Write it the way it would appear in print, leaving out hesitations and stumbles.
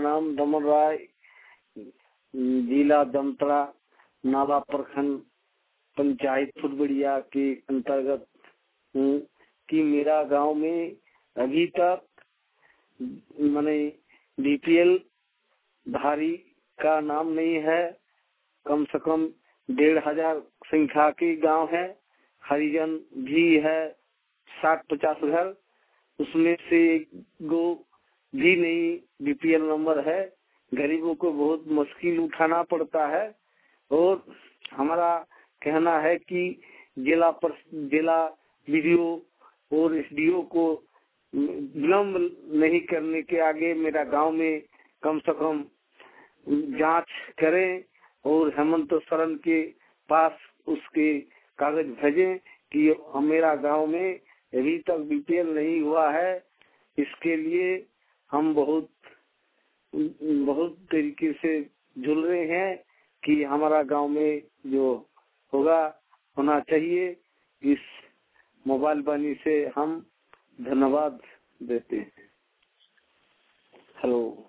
नाम दमन राय, जिला दमतरा, नाला प्रखंड, पंचायत फुटबड़िया के अंतर्गत हूँ कि मेरा गांव में अभी तक माने बीपीएल धारी का नाम नहीं है। कम से कम 1500 संख्या के गांव है, हरिजन भी है 60-50 घर, उसमें से गो भी नहीं बीपीएल नंबर है। गरीबों को बहुत मुश्किल उठाना पड़ता है और हमारा कहना है कि जिला वीडियो और एसडीओ को विलम्ब नहीं करने के आगे मेरा गांव में कम से कम जांच करें और हेमंत सोरेन के पास उसके कागज भेजें कि मेरा गांव में अभी तक बीपीएल नहीं हुआ है। इसके लिए हम बहुत तरीके से जुल रहे हैं कि हमारा गांव में जो होना चाहिए। इस मोबाइल वाणी से हम धन्यवाद देते हैं। हेलो।